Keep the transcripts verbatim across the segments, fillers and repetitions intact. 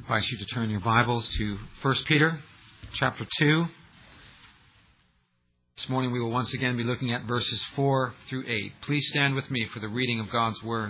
I invite you to turn your Bibles to First Peter chapter two. This morning we will once again be looking at verses four through eight. Please stand with me for the reading of God's Word.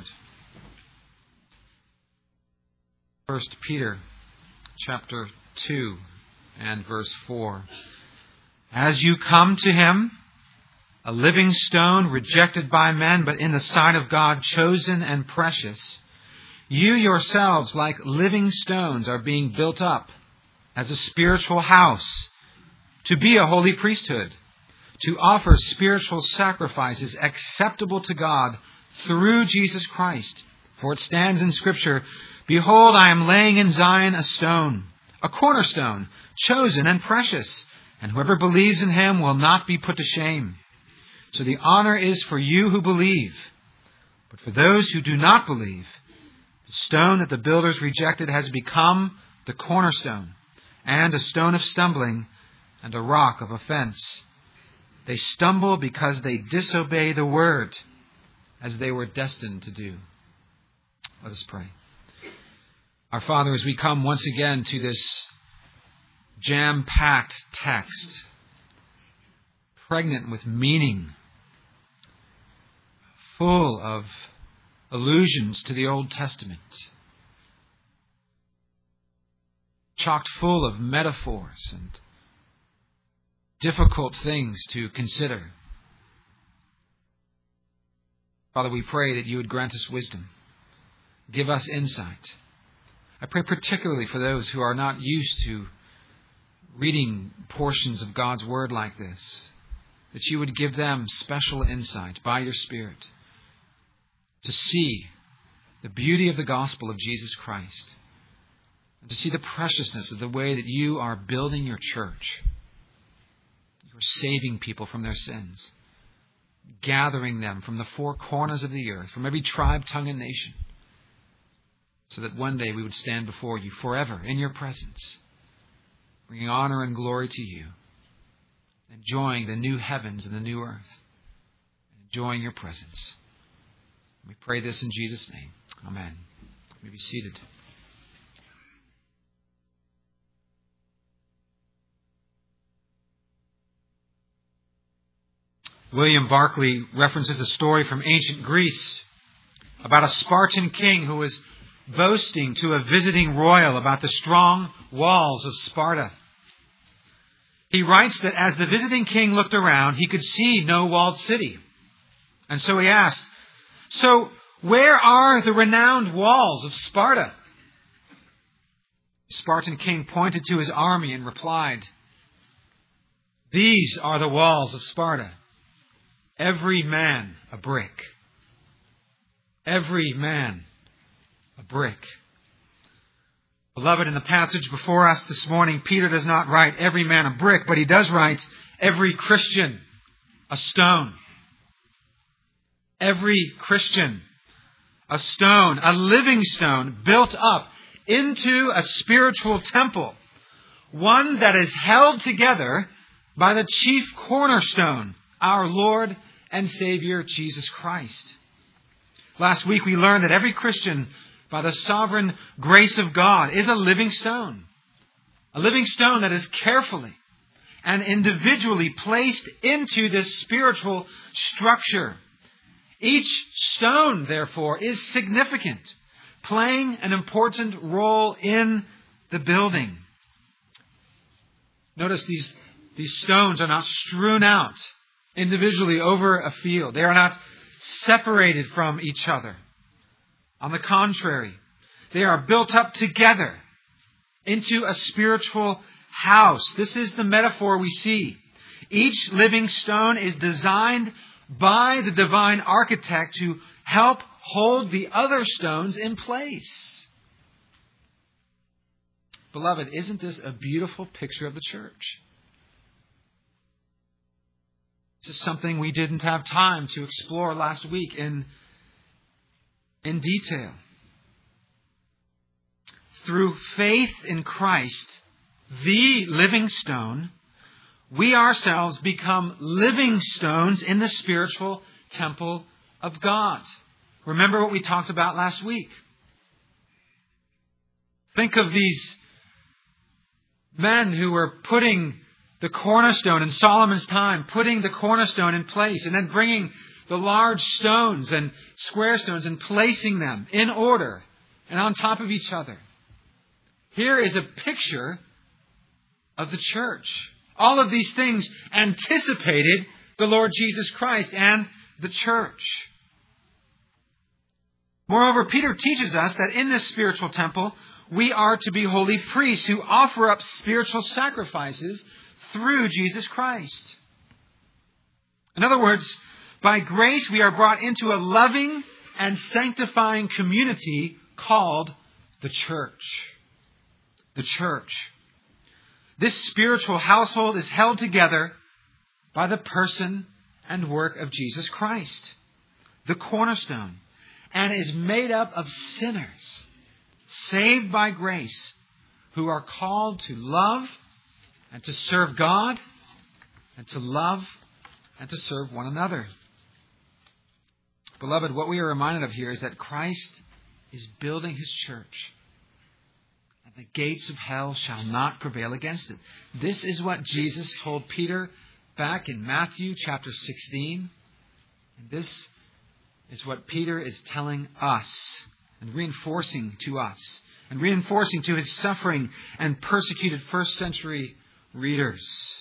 First Peter chapter two and verse four. As you come to Him, a living stone rejected by men, but in the sight of God chosen and precious, you yourselves, like living stones, are being built up as a spiritual house to be a holy priesthood, to offer spiritual sacrifices acceptable to God through Jesus Christ. For it stands in Scripture, "Behold, I am laying in Zion a stone, a cornerstone, chosen and precious, and whoever believes in Him will not be put to shame." So the honor is for you who believe. But for those who do not believe, the stone that the builders rejected has become the cornerstone, and a stone of stumbling, and a rock of offense. They stumble because they disobey the word, as they were destined to do. Let us pray. Our Father, as we come once again to this jam-packed text, pregnant with meaning, full of allusions to the Old Testament, chocked full of metaphors and difficult things to consider. Father, we pray that you would grant us wisdom. Give us insight. I pray particularly for those who are not used to reading portions of God's Word like this, that you would give them special insight by your Spirit to see the beauty of the gospel of Jesus Christ, and to see the preciousness of the way that you are building your church. You are saving people from their sins, gathering them from the four corners of the earth, from every tribe, tongue, and nation, so that one day we would stand before you forever in your presence, bringing honor and glory to you, enjoying the new heavens and the new earth, enjoying your presence. We pray this in Jesus' name. Amen. You may be seated. William Barclay references a story from ancient Greece about a Spartan king who was boasting to a visiting royal about the strong walls of Sparta. He writes that as the visiting king looked around, he could see no walled city. And so he asked, "So where are the renowned walls of Sparta?" The Spartan king pointed to his army and replied, "These are the walls of Sparta. Every man a brick. Every man a brick." Beloved, in the passage before us this morning, Peter does not write every man a brick, but he does write every Christian a stone. Every Christian a stone, a living stone built up into a spiritual temple, one that is held together by the chief cornerstone, our Lord and Savior, Jesus Christ. Last week we learned that every Christian, by the sovereign grace of God, is a living stone. A living stone that is carefully and individually placed into this spiritual structure. Each stone, therefore, is significant, playing an important role in the building. Notice these, these stones are not strewn out individually over a field. They are not separated from each other. On the contrary, they are built up together into a spiritual house. This is the metaphor we see. Each living stone is designed by the divine architect to help hold the other stones in place. Beloved, isn't this a beautiful picture of the church? This is something we didn't have time to explore last week in, in detail. Through faith in Christ, the living stone, we ourselves become living stones in the spiritual temple of God. Remember what we talked about last week. Think of these men who were putting the cornerstone in Solomon's time, putting the cornerstone in place and then bringing the large stones and square stones and placing them in order and on top of each other. Here is a picture of the church. All of these things anticipated the Lord Jesus Christ and the church. Moreover, Peter teaches us that in this spiritual temple, we are to be holy priests who offer up spiritual sacrifices through Jesus Christ. In other words, by grace we are brought into a loving and sanctifying community called the church. The church. This spiritual household is held together by the person and work of Jesus Christ, the cornerstone, and is made up of sinners, saved by grace, who are called to love and to serve God and to love and to serve one another. Beloved, what we are reminded of here is that Christ is building His church, and the gates of hell shall not prevail against it. This is what Jesus told Peter back in Matthew chapter sixteen. And this is what Peter is telling us and reinforcing to us and reinforcing to his suffering and persecuted first century readers.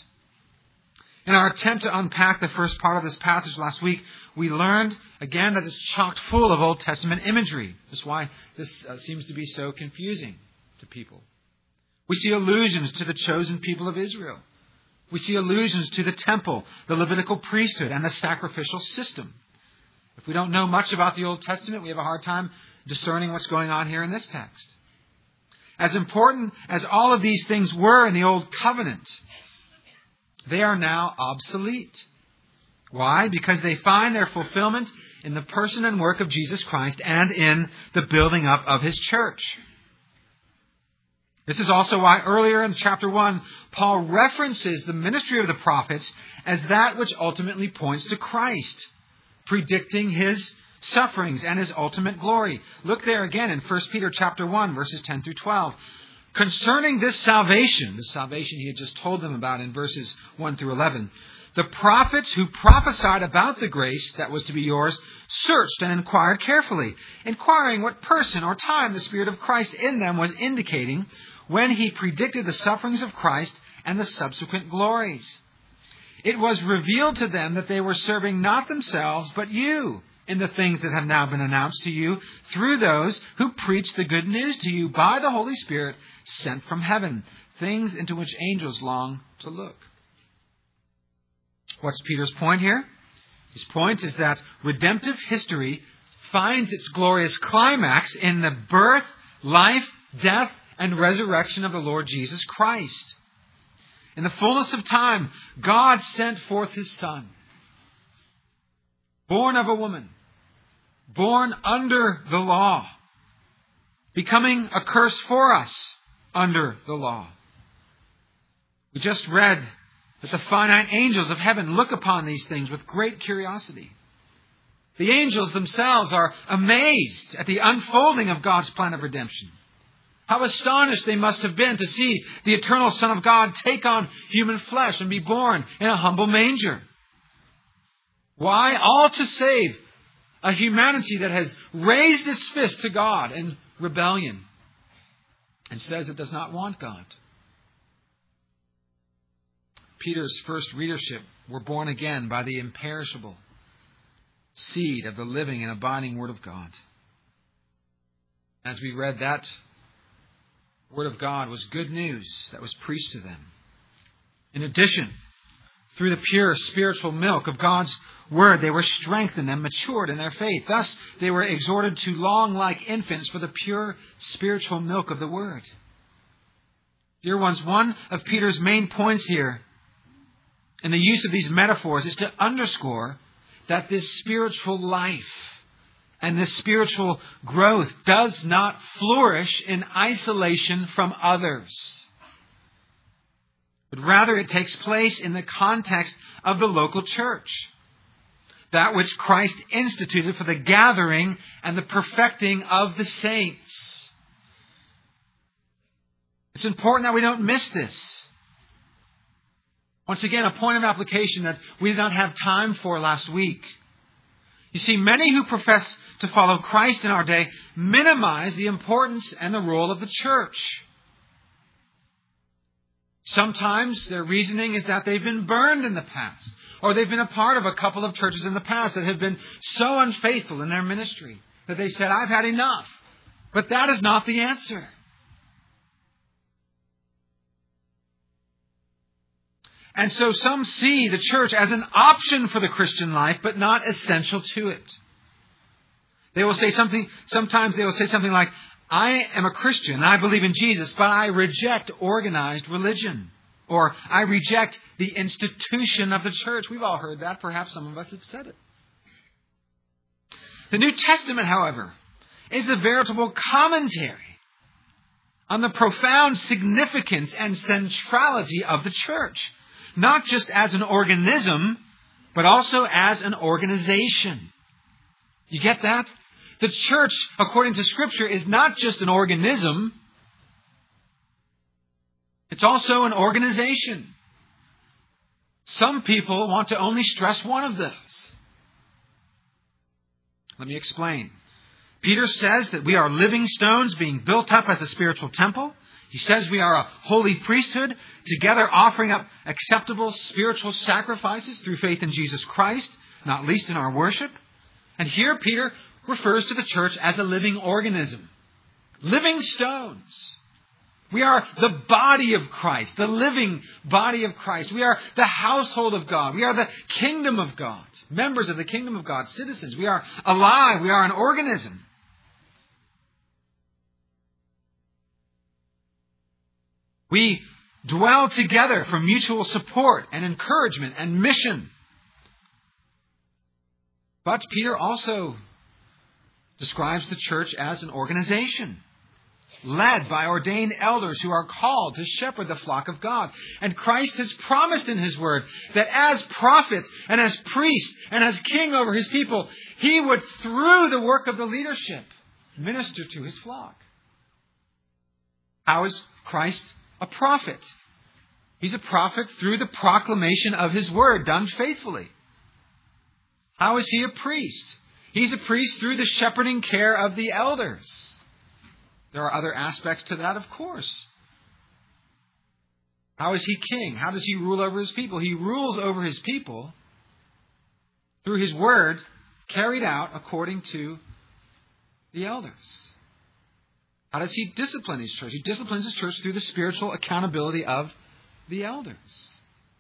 In our attempt to unpack the first part of this passage last week, we learned again that it's chock full of Old Testament imagery. That's why this uh, seems to be so confusing to people. We see allusions to the chosen people of Israel. We see allusions to the temple, the Levitical priesthood, and the sacrificial system. If we don't know much about the Old Testament, we have a hard time discerning what's going on here in this text. As important as all of these things were in the Old Covenant, they are now obsolete. Why? Because they find their fulfillment in the person and work of Jesus Christ and in the building up of His church. This is also why earlier in chapter one, Paul references the ministry of the prophets as that which ultimately points to Christ, predicting His sufferings and His ultimate glory. Look there again in First Peter chapter one, verses ten through twelve. Concerning this salvation, the salvation he had just told them about in verses one through eleven, the prophets who prophesied about the grace that was to be yours searched and inquired carefully, inquiring what person or time the Spirit of Christ in them was indicating when He predicted the sufferings of Christ and the subsequent glories. It was revealed to them that they were serving not themselves, but you, in the things that have now been announced to you through those who preach the good news to you by the Holy Spirit sent from heaven, things into which angels long to look. What's Peter's point here? His point is that redemptive history finds its glorious climax in the birth, life, death, and resurrection of the Lord Jesus Christ. In the fullness of time, God sent forth His Son, born of a woman, born under the law, becoming a curse for us under the law. We just read that the finite angels of heaven look upon these things with great curiosity. The angels themselves are amazed at the unfolding of God's plan of redemption. How astonished they must have been to see the eternal Son of God take on human flesh and be born in a humble manger. Why? All to save a humanity that has raised its fist to God in rebellion and says it does not want God. Peter's first readership were born again by the imperishable seed of the living and abiding Word of God. As we read, that Word of God was good news that was preached to them. In addition, through the pure spiritual milk of God's Word, they were strengthened and matured in their faith. Thus, they were exhorted to long like infants for the pure spiritual milk of the Word. Dear ones, one of Peter's main points here in the use of these metaphors is to underscore that this spiritual life and this spiritual growth does not flourish in isolation from others, but rather it takes place in the context of the local church, that which Christ instituted for the gathering and the perfecting of the saints. It's important that we don't miss this. Once again, a point of application that we did not have time for last week. You see, many who profess to follow Christ in our day minimize the importance and the role of the church. Sometimes their reasoning is that they've been burned in the past, or they've been a part of a couple of churches in the past that have been so unfaithful in their ministry that they said, I've had enough. But that is not the answer. And so some see the church as an option for the Christian life, but not essential to it. They will say something, sometimes they will say something like, I am a Christian, I believe in Jesus, but I reject organized religion. Or I reject the institution of the church. We've all heard that. Perhaps some of us have said it. The New Testament, however, is a veritable commentary on the profound significance and centrality of the church. Not just as an organism, but also as an organization. You get that? The church, according to Scripture, is not just an organism. It's also an organization. Some people want to only stress one of those. Let me explain. Peter says that we are living stones being built up as a spiritual temple. He says we are a holy priesthood, together offering up acceptable spiritual sacrifices through faith in Jesus Christ, not least in our worship. And here Peter refers to the church as a living organism. Living stones. We are the body of Christ, the living body of Christ. We are the household of God. We are the kingdom of God, members of the kingdom of God, citizens. We are alive. We are an organism. We dwell together for mutual support and encouragement and mission. But Peter also describes the church as an organization, led by ordained elders who are called to shepherd the flock of God. And Christ has promised in His Word that as prophet and as priest and as king over His people, He would, through the work of the leadership, minister to His flock. How is Christ a prophet? He's a prophet through the proclamation of His Word, done faithfully. How is He a priest? He's a priest through the shepherding care of the elders. There are other aspects to that, of course. How is He king? How does He rule over His people? He rules over His people through His Word carried out according to the elders. How does He discipline His church? He disciplines His church through the spiritual accountability of the elders.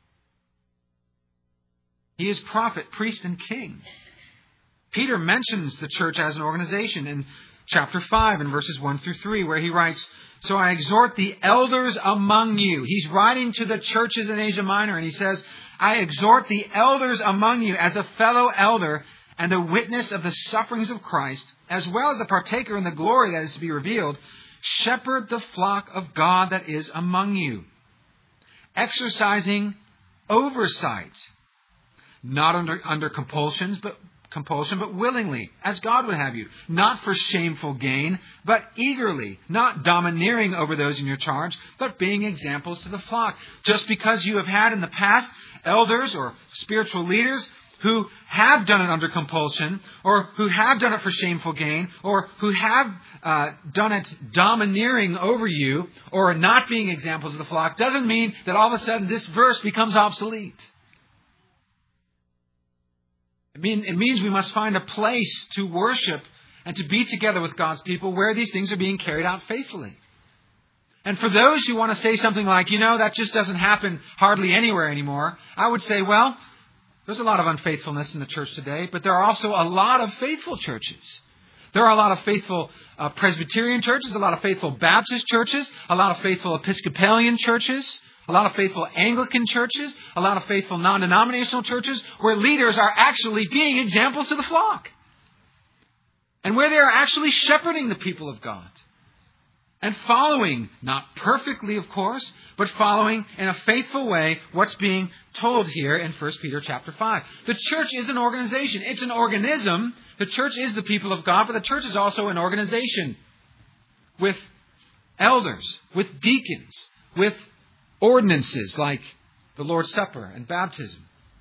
He is prophet, priest, and king. Peter mentions the church as an organization in chapter five and verses one through three, where he writes, So I exhort the elders among you. He's writing to the churches in Asia Minor, and he says, I exhort the elders among you as a fellow elder and a witness of the sufferings of Christ, as well as a partaker in the glory that is to be revealed. Shepherd the flock of God that is among you, exercising oversight, not under, under compulsions, but compulsion, but willingly, as God would have you, not for shameful gain, but eagerly, not domineering over those in your charge, but being examples to the flock. Just because you have had in the past elders or spiritual leaders who have done it under compulsion, or who have done it for shameful gain, or who have uh, done it domineering over you, or not being examples of the flock, doesn't mean that all of a sudden this verse becomes obsolete. It, mean, it means we must find a place to worship and to be together with God's people where these things are being carried out faithfully. And for those who want to say something like, you know, that just doesn't happen hardly anywhere anymore, I would say, well, there's a lot of unfaithfulness in the church today, but there are also a lot of faithful churches. There are a lot of faithful uh, Presbyterian churches, a lot of faithful Baptist churches, a lot of faithful Episcopalian churches, a lot of faithful Anglican churches, a lot of faithful non-denominational churches, where leaders are actually being examples to the flock. And where they are actually shepherding the people of God. And following, not perfectly of course, but following in a faithful way what's being told here in First Peter chapter five. The church is an organization. It's an organism. The church is the people of God, but the church is also an organization with elders, with deacons, with ordinances like the Lord's Supper and baptism.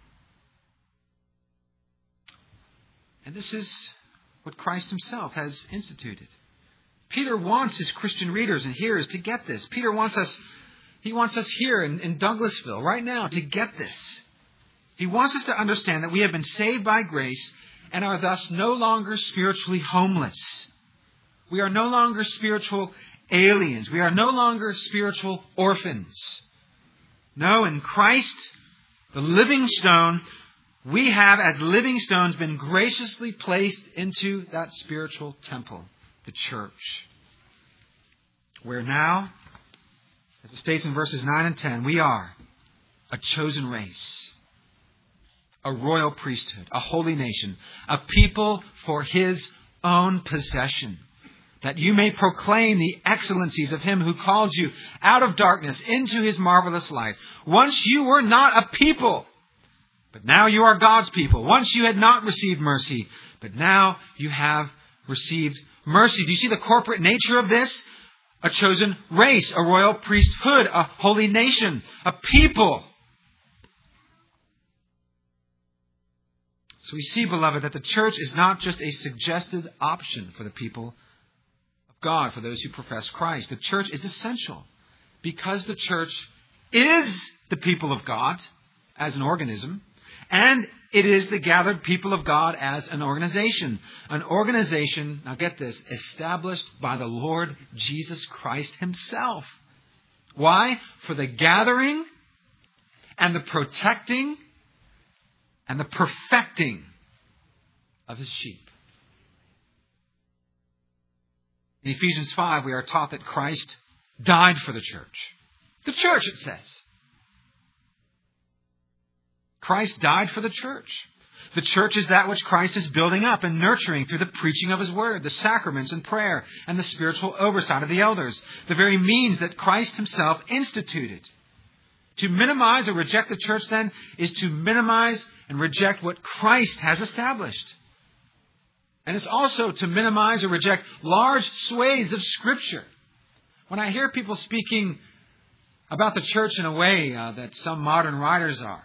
And this is what Christ himself has instituted. Peter wants his Christian readers and hearers to get this. Peter wants us, he wants us here in, in Douglasville right now to get this. He wants us to understand that we have been saved by grace and are thus no longer spiritually homeless. We are no longer spiritual aliens. We are no longer spiritual orphans. No, in Christ, the living stone, we have as living stones been graciously placed into that spiritual temple, the church. Where now, as it states in verses nine and ten, we are a chosen race, a royal priesthood, a holy nation, a people for his own possession, that you may proclaim the excellencies of him who called you out of darkness into his marvelous light. Once you were not a people, but now you are God's people. Once you had not received mercy, but now you have received mercy. Do you see the corporate nature of this? A chosen race, a royal priesthood, a holy nation, a people. So we see, beloved, that the church is not just a suggested option for the people of God, for those who profess Christ. The church is essential because the church is the people of God as an organism, and it is the gathered people of God as an organization. An organization, now get this, established by the Lord Jesus Christ himself. Why? For the gathering and the protecting and the perfecting of his sheep. In Ephesians five, we are taught that Christ died for the church. The church, it says. Christ died for the church. The church is that which Christ is building up and nurturing through the preaching of his word, the sacraments and prayer, and the spiritual oversight of the elders. The very means that Christ himself instituted. To minimize or reject the church, then, is to minimize and reject what Christ has established. And it's also to minimize or reject large swathes of Scripture. When I hear people speaking about the church in a way uh, that some modern writers are,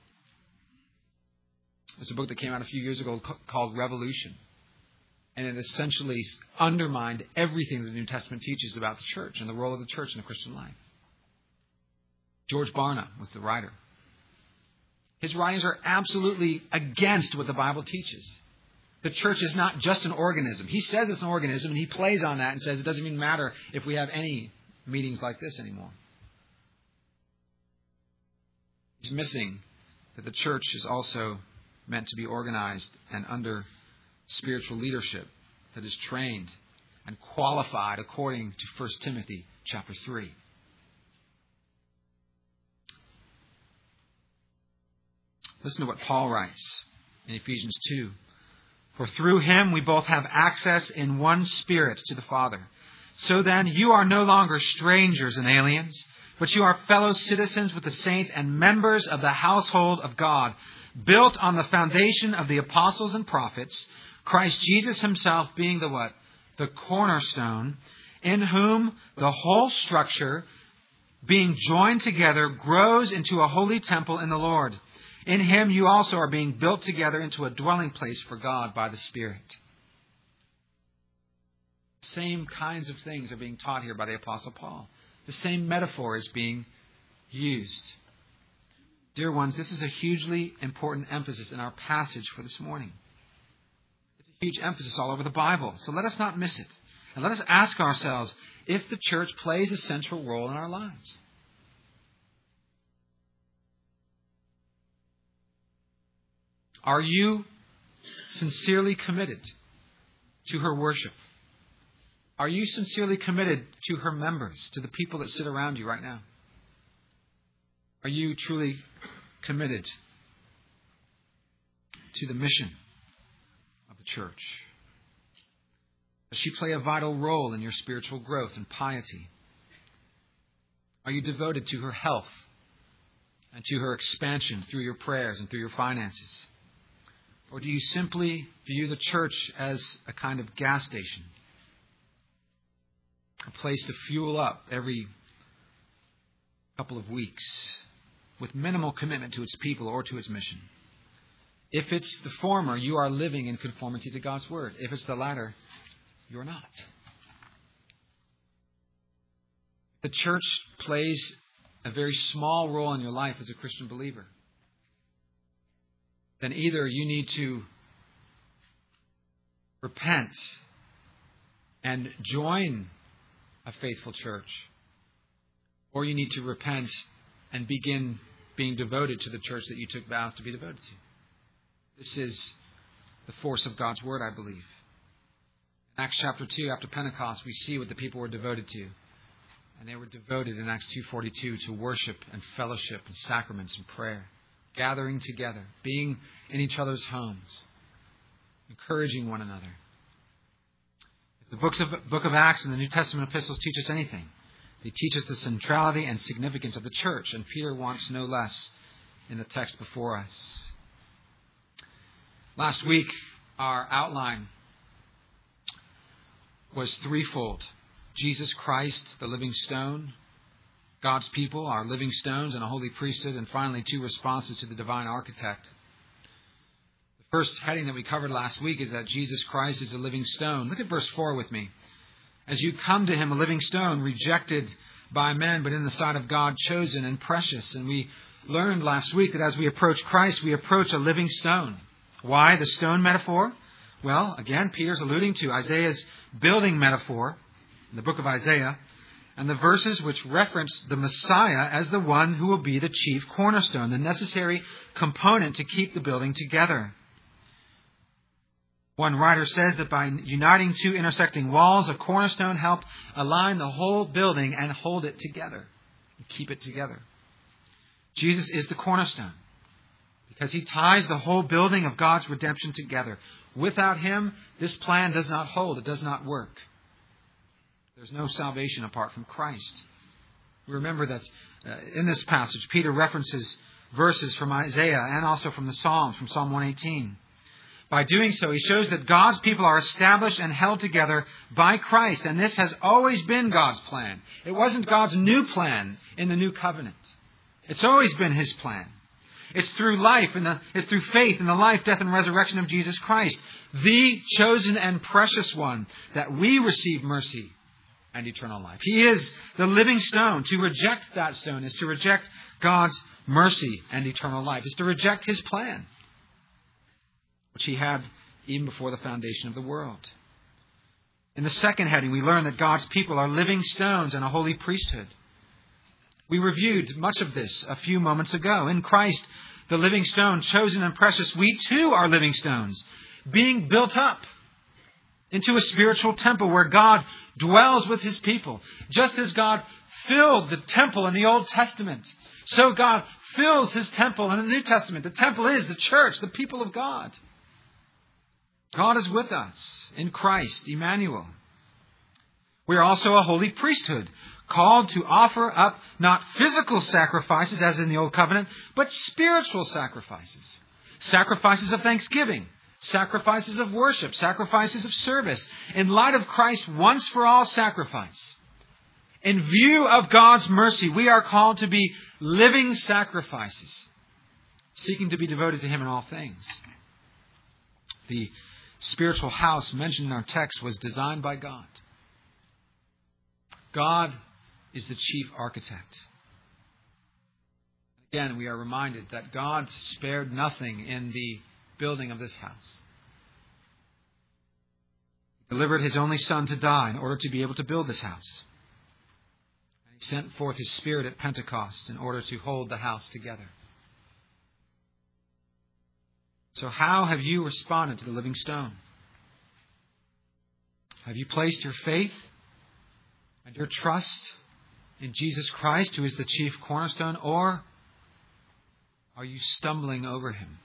there's a book that came out a few years ago called Revolution. And it essentially undermined everything the New Testament teaches about the church and the role of the church in the Christian life. George Barna was the writer. His writings are absolutely against what the Bible teaches. The church is not just an organism. He says it's an organism, and he plays on that and says it doesn't even matter if we have any meetings like this anymore. He's missing that the church is also meant to be organized and under spiritual leadership that is trained and qualified according to First Timothy chapter three. Listen to what Paul writes in Ephesians two. For through him we both have access in one Spirit to the Father. So then you are no longer strangers and aliens, but you are fellow citizens with the saints and members of the household of God, built on the foundation of the apostles and prophets, Christ Jesus himself being the what? The cornerstone, in whom the whole structure, being joined together, grows into a holy temple in the Lord. In him you also are being built together into a dwelling place for God by the Spirit. Same kinds of things are being taught here by the Apostle Paul. The same metaphor is being used. Dear ones, this is a hugely important emphasis in our passage for this morning. It's a huge emphasis all over the Bible. So let us not miss it. And let us ask ourselves if the church plays a central role in our lives. Are you sincerely committed to her worship? Are you sincerely committed to her members, to the people that sit around you right now? Are you truly committed to the mission of the church? Does she play a vital role in your spiritual growth and piety? Are you devoted to her health and to her expansion through your prayers and through your finances? Or do you simply view the church as a kind of gas station? A place to fuel up every couple of weeks with minimal commitment to its people or to its mission. If it's the former, you are living in conformity to God's Word. If it's the latter, you're not. The church plays a very small role in your life as a Christian believer. Then either you need to repent and join a faithful church, or you need to repent and begin being devoted to the church that you took vows to be devoted to. This is the force of God's Word, I believe. In Acts chapter two, after Pentecost, we see what the people were devoted to. And they were devoted in Acts two forty-two to worship and fellowship and sacraments and prayer. Gathering together, being in each other's homes, encouraging one another. If the books of, book of Acts and the New Testament epistles teach us anything, they teach us the centrality and significance of the church. And Peter wants no less in the text before us. Last week, our outline was threefold. Jesus Christ, the living stone, God's people, our living stones, and a holy priesthood, and finally two responses to the divine architect. The first heading that we covered last week is that Jesus Christ is a living stone. Look at verse four with me. As you come to him, a living stone, rejected by men, but in the sight of God, chosen and precious. And we learned last week that as we approach Christ, we approach a living stone. Why the stone metaphor? Well, again, Peter's alluding to Isaiah's building metaphor in the book of Isaiah, and the verses which reference the Messiah as the one who will be the chief cornerstone, the necessary component to keep the building together. One writer says that by uniting two intersecting walls, a cornerstone helped align the whole building and hold it together, and keep it together. Jesus is the cornerstone because he ties the whole building of God's redemption together. Without him, this plan does not hold. It does not work. There's no salvation apart from Christ. We remember that uh, in this passage, Peter references verses from Isaiah and also from the Psalms, from Psalm one eighteen. By doing so, he shows that God's people are established and held together by Christ. And this has always been God's plan. It wasn't God's new plan in the new covenant. It's always been his plan. It's through life, and it's through faith in the life, death, and resurrection of Jesus Christ, the chosen and precious one, that we receive mercy and eternal life. He is the living stone. To reject that stone is to reject God's mercy and eternal life. It's to reject his plan, which he had even before the foundation of the world. In the second heading, we learn that God's people are living stones and a holy priesthood. We reviewed much of this a few moments ago. In Christ, the living stone, chosen and precious, we too are living stones, being built up into a spiritual temple where God dwells with his people. Just as God filled the temple in the Old Testament, so God fills his temple in the New Testament. The temple is the church, the people of God. God is with us in Christ, Emmanuel. We are also a holy priesthood, called to offer up not physical sacrifices as in the Old Covenant, but spiritual sacrifices. Sacrifices of thanksgiving, sacrifices of worship, sacrifices of service. In light of Christ's once for all sacrifice, in view of God's mercy, we are called to be living sacrifices, seeking to be devoted to him in all things. The spiritual house mentioned in our text was designed by God. God is the chief architect. Again, we are reminded that God spared nothing in the building of this house. He delivered his only Son to die in order to be able to build this house. And he sent forth his Spirit at Pentecost in order to hold the house together. So how have you responded to the living stone? Have you placed your faith and your trust in Jesus Christ, who is the chief cornerstone, or are you stumbling over him?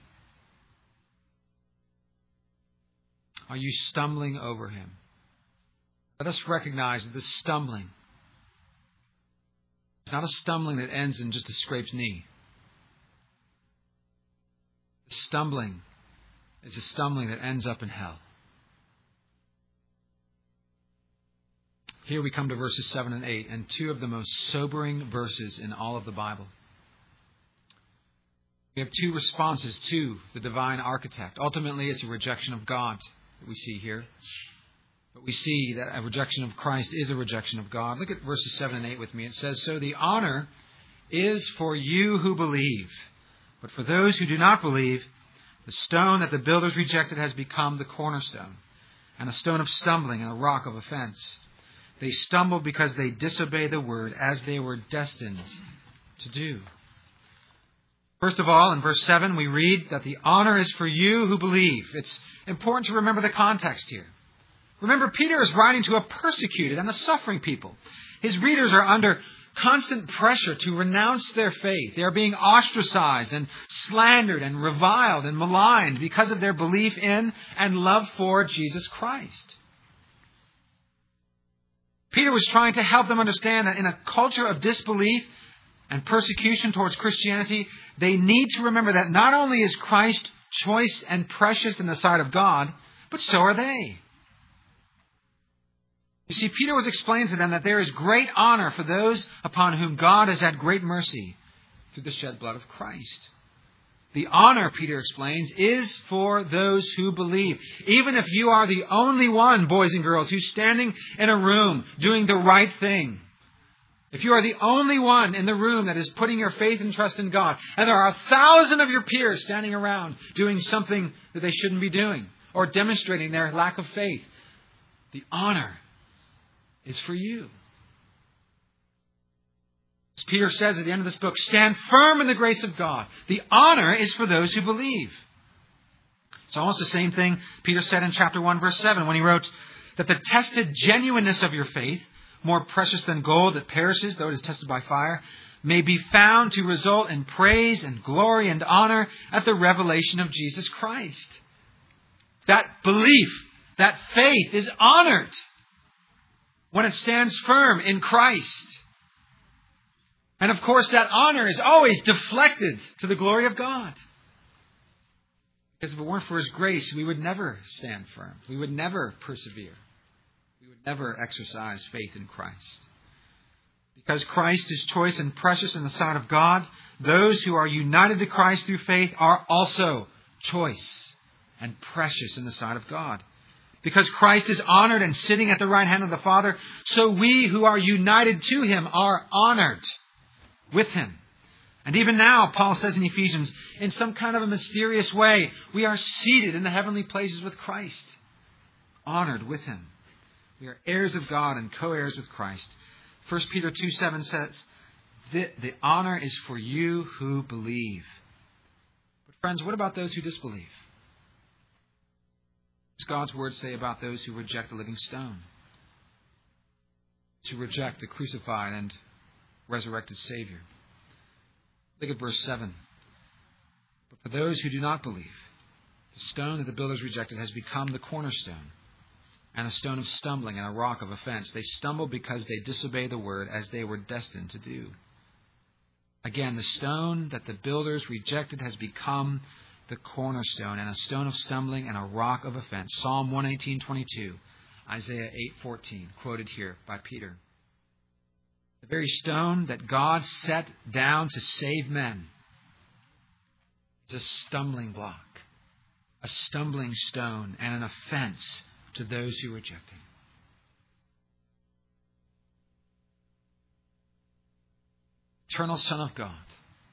Are you stumbling over him? Let us recognize that this stumbling is not a stumbling that ends in just a scraped knee. The stumbling is a stumbling that ends up in hell. Here we come to verses seven and eight, and two of the most sobering verses in all of the Bible. We have two responses to the divine architect. Ultimately, it's a rejection of God that we see here. But we see that a rejection of Christ is a rejection of God. Look at verses seven and eight with me. It says, "So the honor is for you who believe. But for those who do not believe, the stone that the builders rejected has become the cornerstone, and a stone of stumbling and a rock of offense. They stumble because they disobey the word, as they were destined to do." First of all, in verse seven, we read that the honor is for you who believe. It's important to remember the context here. Remember, Peter is writing to a persecuted and a suffering people. His readers are under constant pressure to renounce their faith. They are being ostracized and slandered and reviled and maligned because of their belief in and love for Jesus Christ. Peter was trying to help them understand that in a culture of disbelief and persecution towards Christianity, they need to remember that not only is Christ choice and precious in the sight of God, but so are they. You see, Peter was explaining to them that there is great honor for those upon whom God has had great mercy through the shed blood of Christ. The honor, Peter explains, is for those who believe. Even if you are the only one, boys and girls, who's standing in a room doing the right thing. If you are the only one in the room that is putting your faith and trust in God, and there are a thousand of your peers standing around doing something that they shouldn't be doing, or demonstrating their lack of faith, the honor is for you. As Peter says at the end of this book, stand firm in the grace of God. The honor is for those who believe. It's almost the same thing Peter said in chapter one, verse seven, when he wrote that the tested genuineness of your faith, more precious than gold that perishes, though it is tested by fire, may be found to result in praise and glory and honor at the revelation of Jesus Christ. That belief, that faith is honored when it stands firm in Christ. And of course, that honor is always deflected to the glory of God. Because if it weren't for His grace, we would never stand firm. We would never persevere. We would never exercise faith in Christ. Because Christ is choice and precious in the sight of God, those who are united to Christ through faith are also choice and precious in the sight of God. Because Christ is honored and sitting at the right hand of the Father, so we who are united to Him are honored with Him. And even now, Paul says in Ephesians, in some kind of a mysterious way, we are seated in the heavenly places with Christ, honored with Him. We are heirs of God and co-heirs with Christ. First Peter two seven says, the, the honor is for you who believe. But friends, what about those who disbelieve? What does God's word say about those who reject the living stone? To reject the crucified and resurrected Savior. Look at verse seven. But for those who do not believe, the stone that the builders rejected has become the cornerstone, and a stone of stumbling and a rock of offense. They stumble because they disobey the word, as they were destined to do. Again, the stone that the builders rejected has become the cornerstone, and a stone of stumbling and a rock of offense. Psalm one eighteen twenty-two, Isaiah eight fourteen, quoted here by Peter. The very stone that God set down to save men is a stumbling block, a stumbling stone, and an offense to those who reject Him. Eternal Son of God,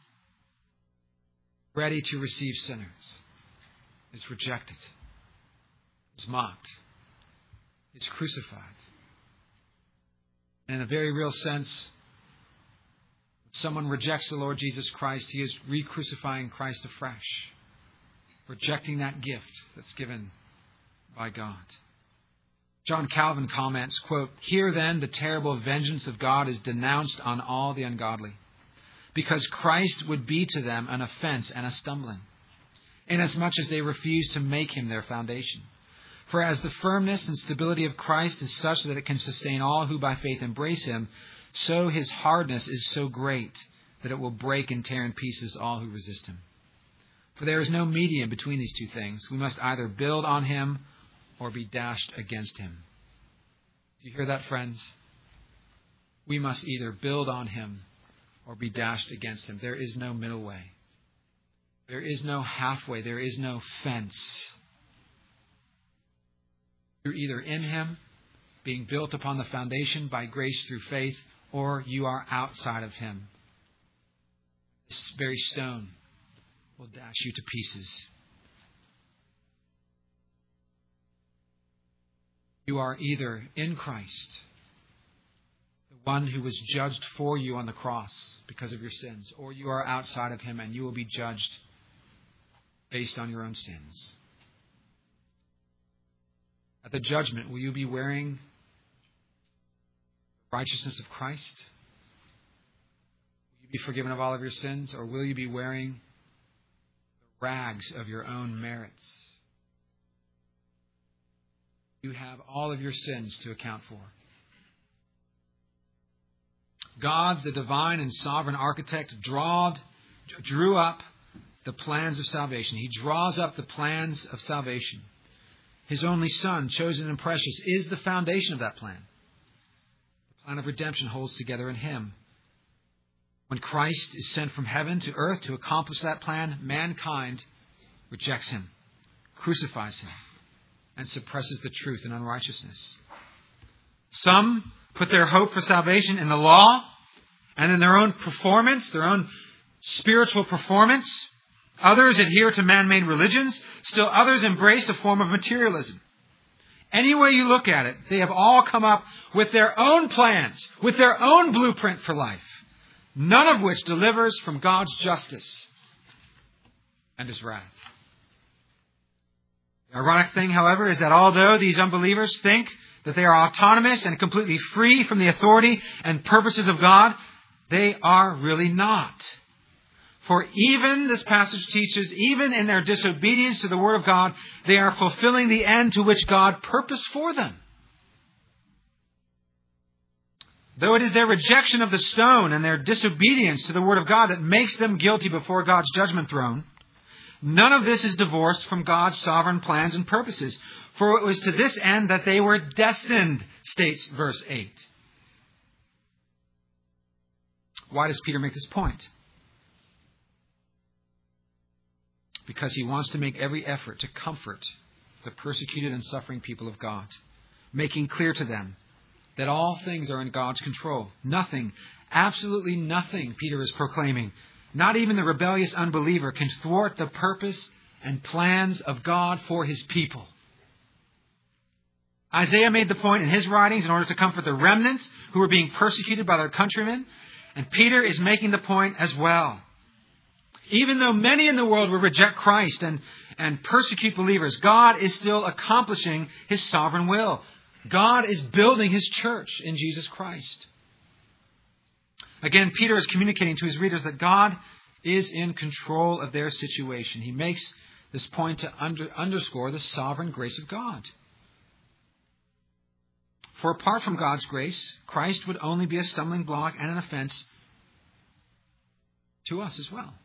ready to receive sinners, is rejected, is mocked, is crucified. And in a very real sense, if someone rejects the Lord Jesus Christ, he is re-crucifying Christ afresh, rejecting that gift that's given by God. John Calvin comments, quote, "Here then the terrible vengeance of God is denounced on all the ungodly, because Christ would be to them an offense and a stumbling, inasmuch as they refuse to make Him their foundation. For as the firmness and stability of Christ is such that it can sustain all who by faith embrace Him, so His hardness is so great that it will break and tear in pieces all who resist Him. For there is no medium between these two things. We must either build on Him or be dashed against Him." Do you hear that, friends? we must either build on him or be dashed against him. There is no middle way. There is no halfway. There is no fence. You're either in him, being built upon the foundation by grace through faith, or you are outside of him. This very stone will dash you to pieces. You are either in Christ, the one who was judged for you on the cross because of your sins, or you are outside of him and you will be judged based on your own sins. At the judgment, will you be wearing the righteousness of Christ? Will you be forgiven of all of your sins, or will you be wearing the rags of your own merits? You have all of your sins to account for. God, the divine and sovereign architect, drawed, drew up the plans of salvation. He draws up the plans of salvation. His only Son, chosen and precious, is the foundation of that plan. The plan of redemption holds together in him. When Christ is sent from heaven to earth to accomplish that plan, mankind rejects him, crucifies him, and suppresses the truth in unrighteousness. Some put their hope for salvation in the law and in their own performance, their own spiritual performance. Others adhere to man-made religions. Still others embrace a form of materialism. Any way you look at it, they have all come up with their own plans, with their own blueprint for life, none of which delivers from God's justice and his wrath. The ironic thing, however, is that although these unbelievers think that they are autonomous and completely free from the authority and purposes of God, they are really not. For even, this passage teaches, even in their disobedience to the Word of God, they are fulfilling the end to which God purposed for them. Though it is their rejection of the stone and their disobedience to the Word of God that makes them guilty before God's judgment throne, none of this is divorced from God's sovereign plans and purposes. For it was to this end that they were destined, states verse eight. Why does Peter make this point? Because he wants to make every effort to comfort the persecuted and suffering people of God, making clear to them that all things are in God's control. Nothing, absolutely nothing, Peter is proclaiming, not even the rebellious unbeliever, can thwart the purpose and plans of God for his people. Isaiah made the point in his writings in order to comfort the remnants who were being persecuted by their countrymen, and Peter is making the point as well. Even though many in the world will reject Christ and, and persecute believers, God is still accomplishing his sovereign will. God is building his church in Jesus Christ. Again, Peter is communicating to his readers that God is in control of their situation. He makes this point to under, underscore the sovereign grace of God. For apart from God's grace, Christ would only be a stumbling block and an offense to us as well.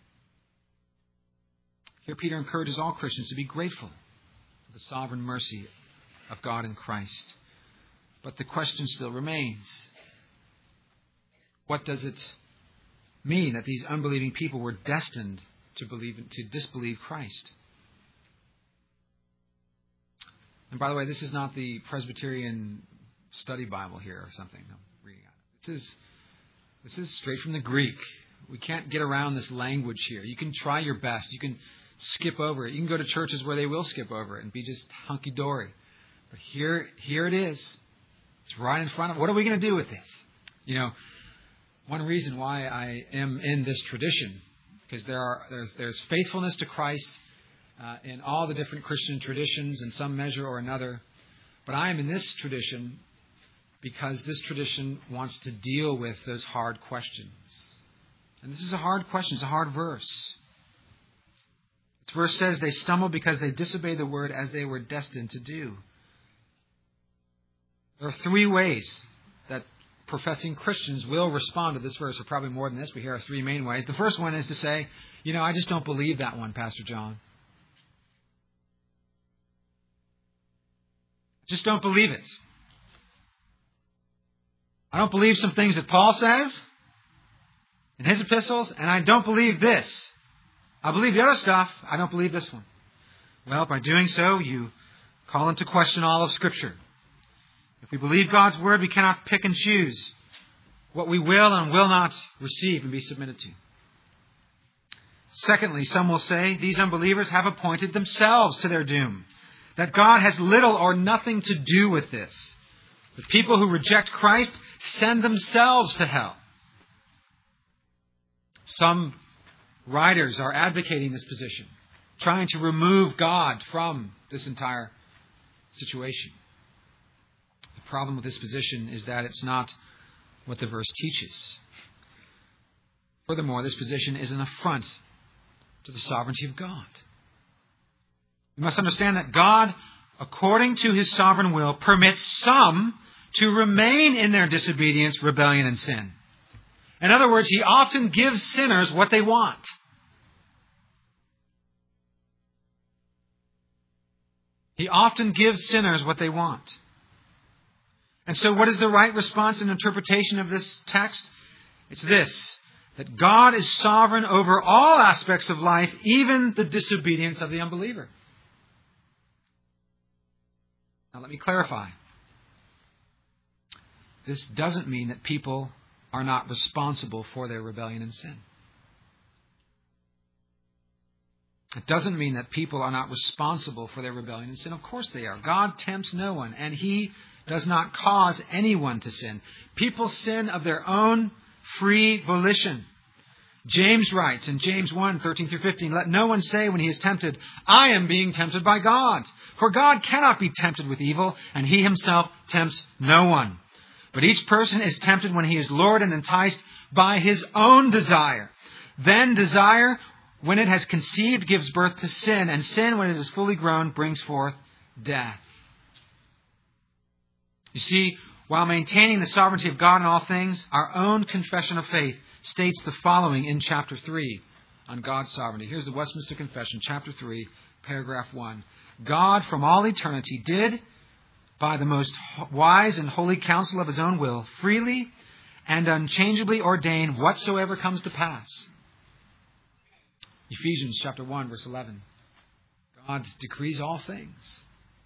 Here Peter encourages all Christians to be grateful for the sovereign mercy of God in Christ. But the question still remains. What does it mean that these unbelieving people were destined to believe to disbelieve Christ? And by the way, this is not the Presbyterian study Bible here or something I'm reading out of. This is this is straight from the Greek. We can't get around this language here. You can try your best. You can skip over it. You can go to churches where they will skip over it and be just hunky-dory. But here, here it is. It's right in front of. What are we going to do with this? You know, one reason why I am in this tradition, because there are there's there's faithfulness to Christ uh, in all the different Christian traditions in some measure or another. But I am in this tradition because this tradition wants to deal with those hard questions. And this is a hard question. It's a hard verse. This verse says they stumble because they disobey the word as they were destined to do. There are three ways that professing Christians will respond to this verse, or probably more than this, but here are three main ways. The first one is to say, you know, I just don't believe that one, Pastor John. Just don't believe it. I don't believe some things that Paul says in his epistles, and I don't believe this. I believe the other stuff. I don't believe this one. Well, by doing so, you call into question all of Scripture. If we believe God's Word, we cannot pick and choose what we will and will not receive and be submitted to. Secondly, some will say these unbelievers have appointed themselves to their doom, that God has little or nothing to do with this. The people who reject Christ send themselves to hell. Some writers are advocating this position, trying to remove God from this entire situation. The problem with this position is that it's not what the verse teaches. Furthermore, this position is an affront to the sovereignty of God. We must understand that God, according to His sovereign will, permits some to remain in their disobedience, rebellion, and sin. In other words, He often gives sinners what they want. He often gives sinners what they want. And so what is the right response and interpretation of this text? It's this, that God is sovereign over all aspects of life, even the disobedience of the unbeliever. Now let me clarify. This doesn't mean that people are not responsible for their rebellion and sin. It doesn't mean that people are not responsible for their rebellion and sin. Of course they are. God tempts no one, and He does not cause anyone to sin. People sin of their own free volition. James writes in James one, thirteen through fifteen, let no one say when he is tempted, I am being tempted by God. For God cannot be tempted with evil, and He Himself tempts no one. But each person is tempted when he is lured and enticed by his own desire. Then desire, when it has conceived, gives birth to sin, and sin, when it is fully grown, brings forth death. You see, while maintaining the sovereignty of God in all things, our own confession of faith states the following in chapter three on God's sovereignty. Here's the Westminster Confession, chapter three, paragraph one. God from all eternity did, by the most wise and holy counsel of His own will, freely and unchangeably ordain whatsoever comes to pass. Ephesians chapter one, verse eleven. God decrees all things.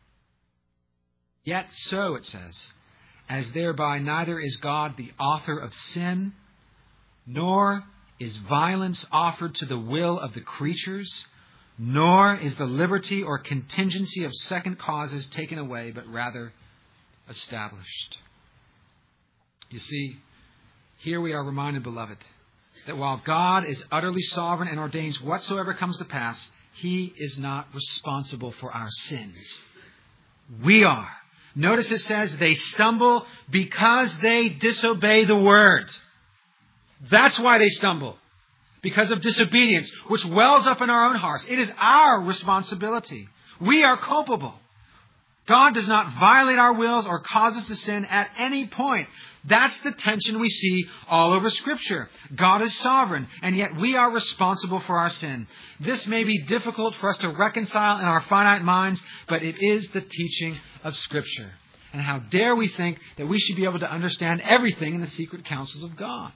Yet so, it says, as thereby neither is God the author of sin, nor is violence offered to the will of the creatures, nor is the liberty or contingency of second causes taken away, but rather established. You see, here we are reminded, beloved, that while God is utterly sovereign and ordains whatsoever comes to pass, He is not responsible for our sins. We are. Notice it says they stumble because they disobey the word. That's why they stumble. Because of disobedience, which wells up in our own hearts. It is our responsibility. We are culpable. God does not violate our wills or cause us to sin at any point. That's the tension we see all over Scripture. God is sovereign, and yet we are responsible for our sin. This may be difficult for us to reconcile in our finite minds, but it is the teaching of Scripture. And how dare we think that we should be able to understand everything in the secret counsels of God?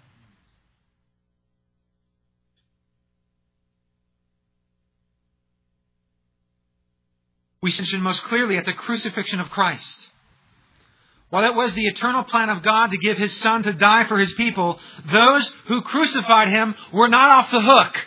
We see most clearly at the crucifixion of Christ. While it was the eternal plan of God to give His Son to die for His people, those who crucified Him were not off the hook.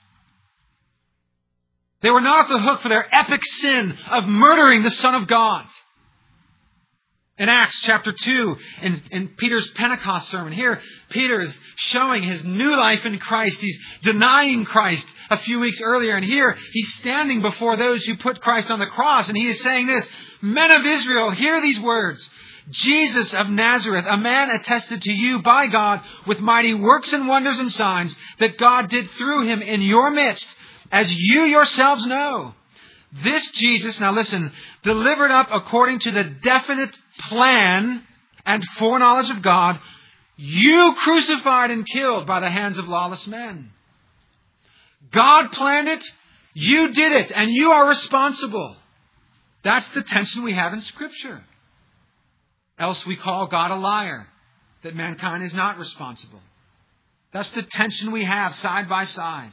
They were not off the hook for their epic sin of murdering the Son of God. In Acts chapter two, in, in Peter's Pentecost sermon, here Peter is showing his new life in Christ. He's denying Christ a few weeks earlier. And here he's standing before those who put Christ on the cross. And he is saying this, men of Israel, hear these words. Jesus of Nazareth, a man attested to you by God with mighty works and wonders and signs that God did through Him in your midst, as you yourselves know. This Jesus, now listen, delivered up according to the definite plan and foreknowledge of God, you crucified and killed by the hands of lawless men. God planned it, you did it, and you are responsible. That's the tension we have in Scripture. Else we call God a liar. that mankind is not responsible. That's the tension we have side by side.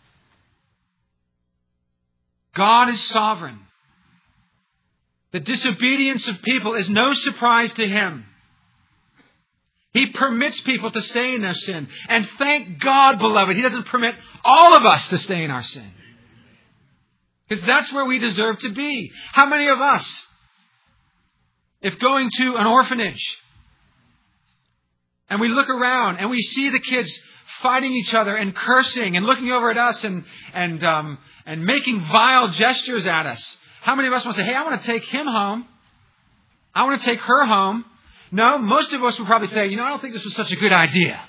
God is sovereign. The disobedience of people is no surprise to Him. He permits people to stay in their sin. And thank God, beloved, He doesn't permit all of us to stay in our sin. Because that's where we deserve to be. How many of us, if going to an orphanage, and we look around and we see the kids fighting each other and cursing and looking over at us and and um, and making vile gestures at us, how many of us want to say, hey, I want to take him home. I want to take her home. No, most of us would probably say, you know, I don't think this was such a good idea.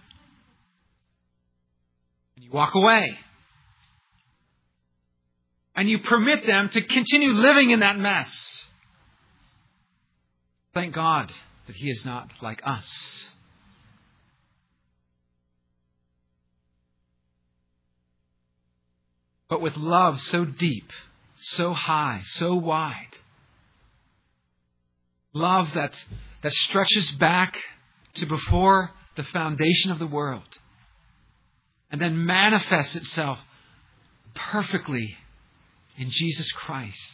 And you walk away. And you permit them to continue living in that mess. Thank God that He is not like us. But with love so deep, so high, so wide, love that, that stretches back to before the foundation of the world and then manifests itself perfectly in Jesus Christ,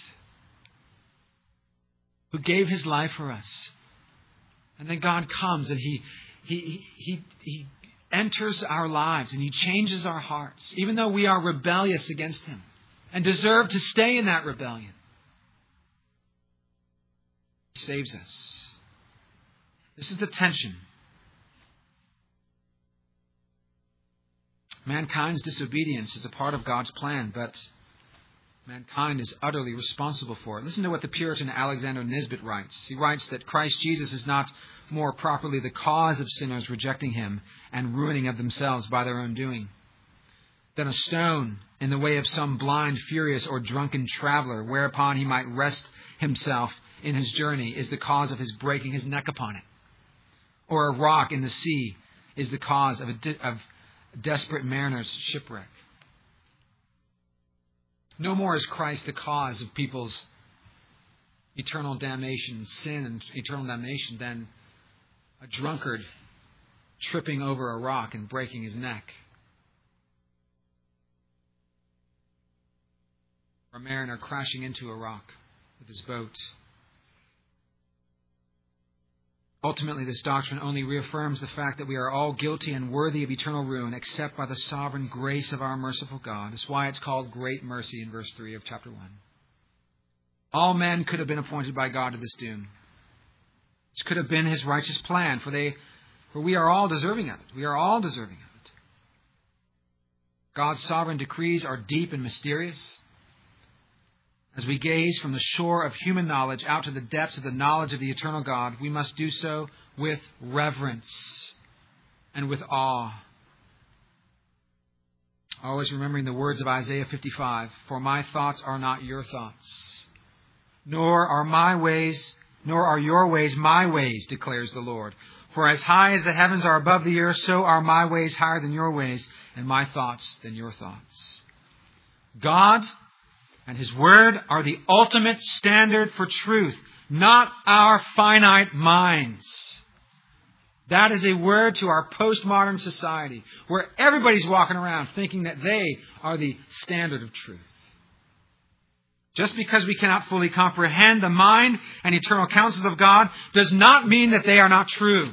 who gave His life for us. And then God comes and He He He He enters our lives and He changes our hearts, even though we are rebellious against Him and deserve to stay in that rebellion. He saves us. This is the tension. Mankind's disobedience is a part of God's plan, but mankind is utterly responsible for it. Listen to what the Puritan Alexander Nisbet writes. He writes that Christ Jesus is not more properly the cause of sinners rejecting Him and ruining of themselves by their own doing than a stone in the way of some blind, furious, or drunken traveler, whereupon he might rest himself in his journey, is the cause of his breaking his neck upon it. Or a rock in the sea is the cause of a de- of desperate mariner's shipwreck. No more is Christ the cause of people's eternal damnation, sin and eternal damnation, than a drunkard tripping over a rock and breaking his neck. Or a mariner crashing into a rock with his boat. Ultimately, this doctrine only reaffirms the fact that we are all guilty and worthy of eternal ruin except by the sovereign grace of our merciful God. That's why it's called great mercy in verse three of chapter one. All men could have been appointed by God to this doom. This could have been His righteous plan, for they, for we are all deserving of it. We are all deserving of it. God's sovereign decrees are deep and mysterious. As we gaze from the shore of human knowledge out to the depths of the knowledge of the eternal God, we must do so with reverence and with awe. Always remembering the words of Isaiah fifty-five, "For my thoughts are not your thoughts, nor are my ways, nor are your ways my ways, declares the Lord. For as high as the heavens are above the earth, so are my ways higher than your ways, and my thoughts than your thoughts." God and His Word are the ultimate standard for truth, not our finite minds. That is a word to our postmodern society, where everybody's walking around thinking that they are the standard of truth. Just because we cannot fully comprehend the mind and eternal counsels of God does not mean that they are not true.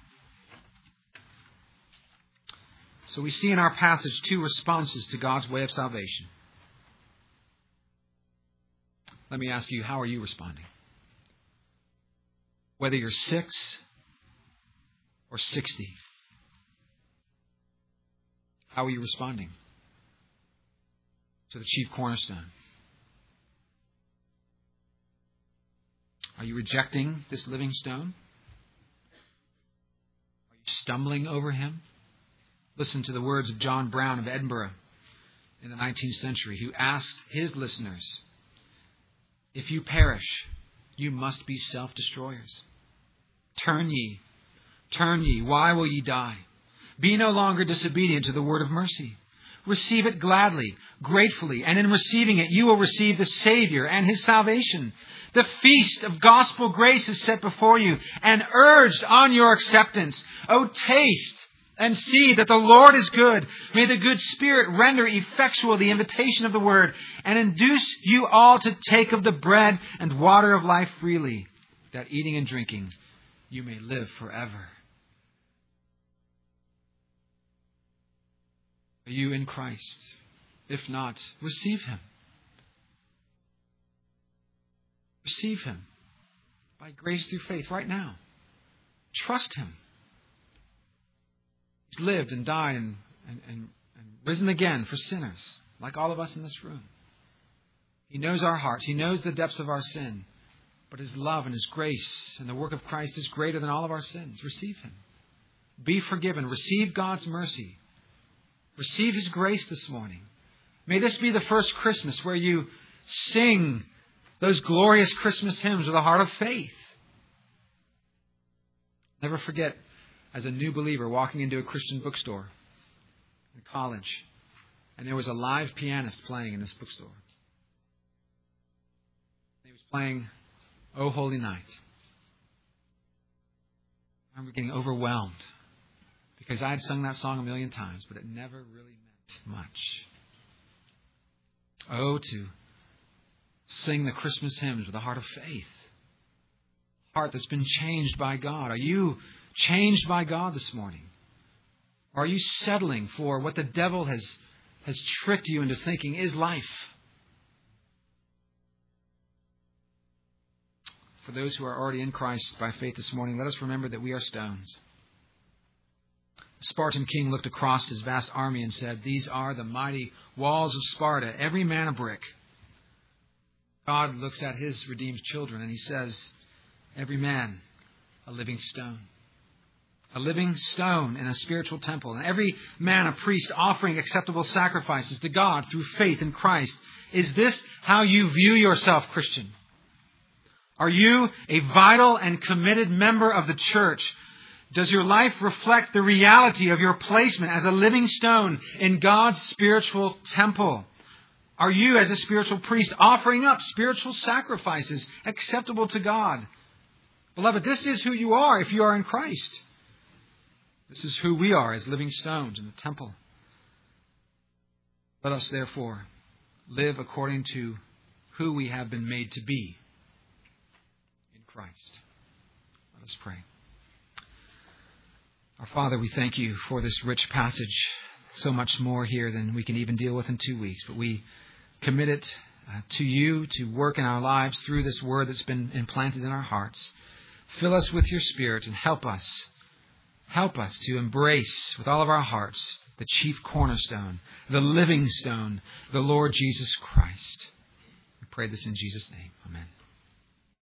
So we see in our passage two responses to God's way of salvation. Let me ask you, how are you responding? Whether you're six or sixty, how are you responding to the chief cornerstone? Are you rejecting this living stone? Are you stumbling over Him? Listen to the words of John Brown of Edinburgh in the nineteenth century, who asked his listeners, "If you perish, you must be self-destroyers. Turn ye, turn ye, why will ye die? Be no longer disobedient to the word of mercy. Receive it gladly, gratefully, and in receiving it you will receive the Savior and His salvation. The feast of gospel grace is set before you and urged on your acceptance. Oh, taste and see that the Lord is good. May the good Spirit render effectual the invitation of the word and induce you all to take of the bread and water of life freely, that eating and drinking you may live forever. Are you in Christ? If not, receive Him. Receive Him by grace through faith right now. Trust Him. He's lived and died and, and, and, and risen again for sinners, like all of us in this room. He knows our hearts. He knows the depths of our sin. But His love and His grace and the work of Christ is greater than all of our sins. Receive Him. Be forgiven. Receive God's mercy. Receive His grace this morning. May this be the first Christmas where you sing those glorious Christmas hymns with a heart of faith. Never forget, as a new believer walking into a Christian bookstore in college, and there was a live pianist playing in this bookstore. He was playing "O Holy Night." I remember getting overwhelmed because I had sung that song a million times, but it never really meant much. Oh, to sing the Christmas hymns with a heart of faith. A heart that's been changed by God. Are you changed by God this morning? Or are you settling for what the devil has, has tricked you into thinking is life? For those who are already in Christ by faith this morning, let us remember that we are stones. The Spartan king looked across his vast army and said, "These are the mighty walls of Sparta, every man a brick." God looks at His redeemed children and He says, every man a living stone. A living stone in a spiritual temple. And every man a priest offering acceptable sacrifices to God through faith in Christ. Is this how you view yourself, Christian? Are you a vital and committed member of the church? Does your life reflect the reality of your placement as a living stone in God's spiritual temple? Are you, as a spiritual priest, offering up spiritual sacrifices acceptable to God? Beloved, this is who you are if you are in Christ. This is who we are as living stones in the temple. Let us, therefore, live according to who we have been made to be in Christ. Let us pray. Our Father, we thank You for this rich passage. So much more here than we can even deal with in two weeks. But we commit it uh, to You to work in our lives through this word that's been implanted in our hearts. Fill us with Your Spirit and help us. Help us to embrace with all of our hearts the chief cornerstone, the living stone, the Lord Jesus Christ. We pray this in Jesus' name. Amen.